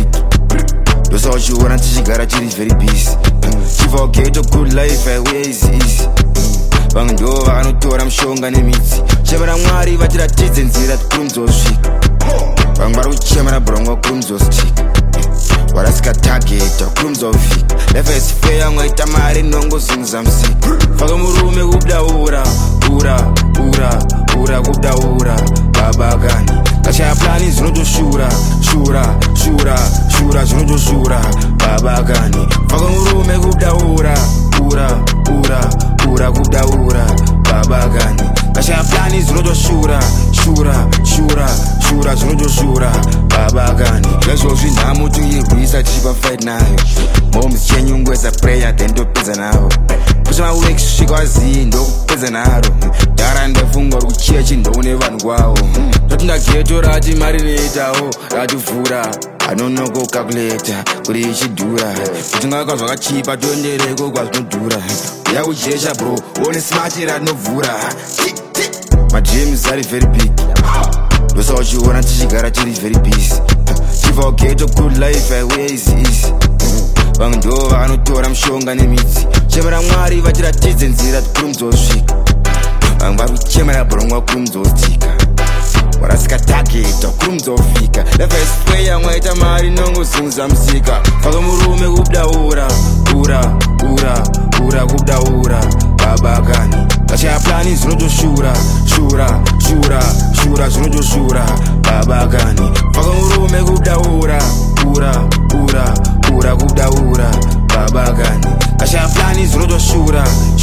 big. Those all you wanna tichigara chiri very busy. Chivogeto good life we easy. Vamwe ndo vakanotora mushonga nemitsi. Chemera Mwari vatiratidze nzira kuri muzosvika. Vamwe vari kuchemera brongo kuri muzosvika. Warasika target kuri muzofika. Life is fair mwaita mari nongozunguza musika. Faka murume kubudaura ura kubudaura babagani. Kashaya plani zvinotoshura shura zvinotoshura babagani. Faka murume kubudaura ura kubudaura babagani. Kashaya plani zvinotoshura shura zvinotoshura babagani. Lezvozvi nhamo tuirwisa tichipa fight nayo. Moms chenyungwesa prayer then topedza navo. Kusema weeks svikwaziyi ndokupedza naro. Dara ndefungwa rukuchechi ndoune vanhu kwavo. Zvatindageto rati mari reitawo rativhura. Anonoko calculator kuri ichidhura. Kutingaka zvakachipa toendereko kwazvinodhura. Yakujesha bro one smart ratinovhura. My dreams are very big. Those all you wanna tichigara chiri very busy. Chivogeto good life we easy. Vamwe ndo vakanotora mushonga nemitsi. Chemera Mwari vatiratidze nzira kuri muzosvika. Vamwe vari kuchemera brongo kuri muzosvika. Warasika target kuri muzofika. Life is fair mwaita mari nongozunguza musika. Faka murume kubudaura ura kubudaura babagani. Kashaya plani zvinotoshura shura zvinotoshura babagani. Faka murume kubudaura ura kubudaura babagani. Kashaya plani zvinotoshura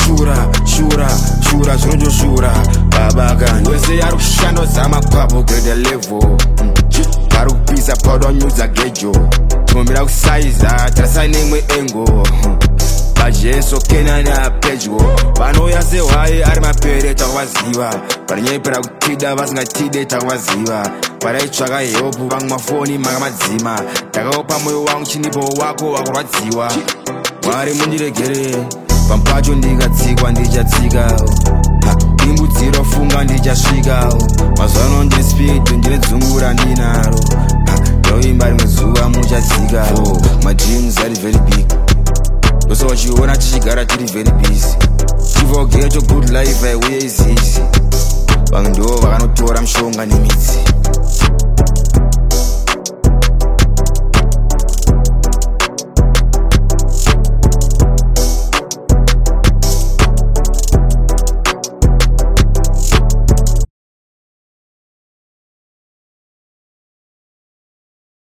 shura zvinotoshura babagani. Wese ari kushanda zama kwapo grade level. Ari kupisa powder nyudza gejo. Timombira kusaiza tarasai nemwe engo. Bajeso kenani apedyo. Vanouya sehwai ari mapere takuvaziva. Varinyepera kutida vasingatide takuvaziva. Varaitsvaka heopu vamwe mafoni makamadzima. Ndakaopa mwoyo wangu chinipo wako wakurwadziwa. Mwari mundiregere pampacho ndikatsikwa ndichatsikawo. Imbudziro funga ndichasvikawo. Mazano ndine speed ndine dzungura ndinaro. Ndoimba rimwe zuva muchadzikawo. My dreams are very big. Those what you wanna tichigara tiri very busy. Chivogeto good life we easy. Vamwe ndo vakanotora mushonga nemitsi.